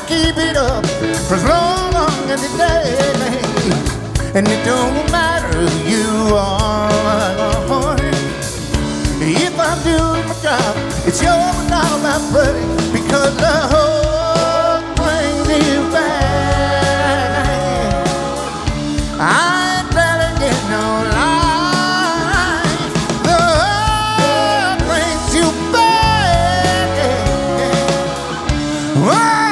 keep it up for as long as the day. And it don't matter who you are. If I'm doing my job, it's your and all I'm putting, because love